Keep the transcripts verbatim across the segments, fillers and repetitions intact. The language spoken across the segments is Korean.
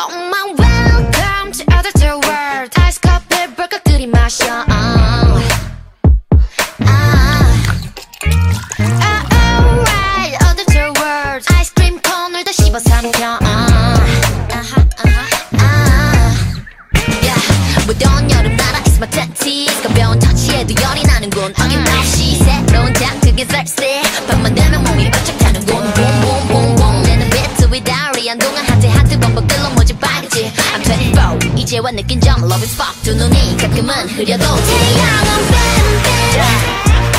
Oh my welcome to other two world. 아이스 커피 벌컥 들이마셔. uh. uh. uh, alright, other two world. 아이스크림 콘을 더 씹어 삼켜. uh. uh-huh, uh-huh, uh. yeah. 무더운 여름나라 is my tactics. 가벼운 터치에도 열이 나는군. 어김없이 새로운 자극에 thirsty. 밤만 되면 몸이 바짝 타는군. boom boom boom boom. 내는 비트 위다리 한동안 하트 하트 범벅들로 모집 빨갛지. I'm twenty-four 이제와 느낀 점 love is fuck. 두 눈이 가끔은 흐려도 태양은 뱀뱀.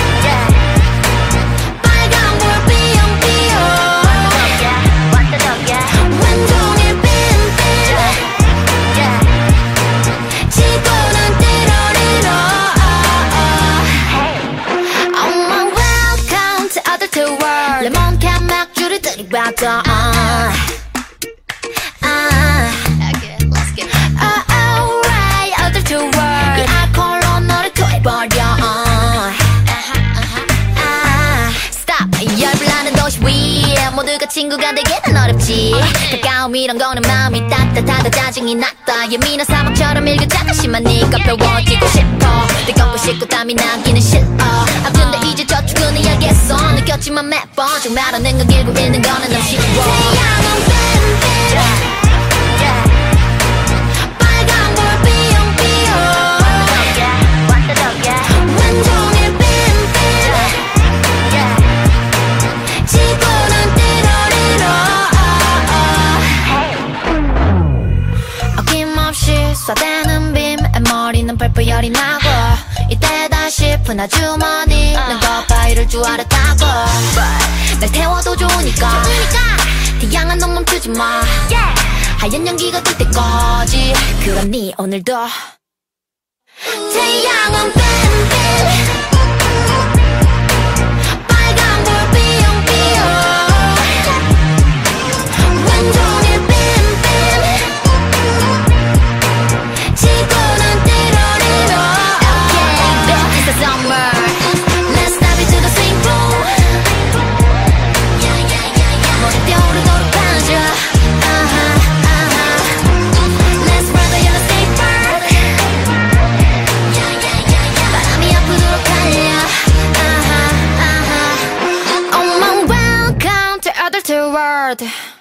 빨간 불 삐용삐용. 완종일 뱀뱀. 지구는 띠로리로. Oh my welcome to other two world. 레몬캔 맥주를 들이받아. 모두가 친구가 되기는 어렵지. 가까움이란 거는 마음이 따뜻하다 짜증이 났다. 예민한 사막처럼 일교차가 심한 네가 배워지고 싶어. 뜨겁고 싶고 땀이 나기는 싫어. 아 근데 이제 저축은 해야겠어. 느꼈지만 매번 정말 않는 건 길고 있는 거는 너무 쉬워. 태양은 뱀뱀. 빨간 불 삐용삐용. 완종일 뱀뱀. 지구는 쏴대는 빔 머리는 펄펄 열이 나고 이때다 싶은 아주머니는 겉바위를 주아렸다고. 날 태워도 좋으니까 태양아 너 멈추지 마. 하얀 연기가 뜰 때까지. 그러니 오늘도 태양은 뱀뱀. World.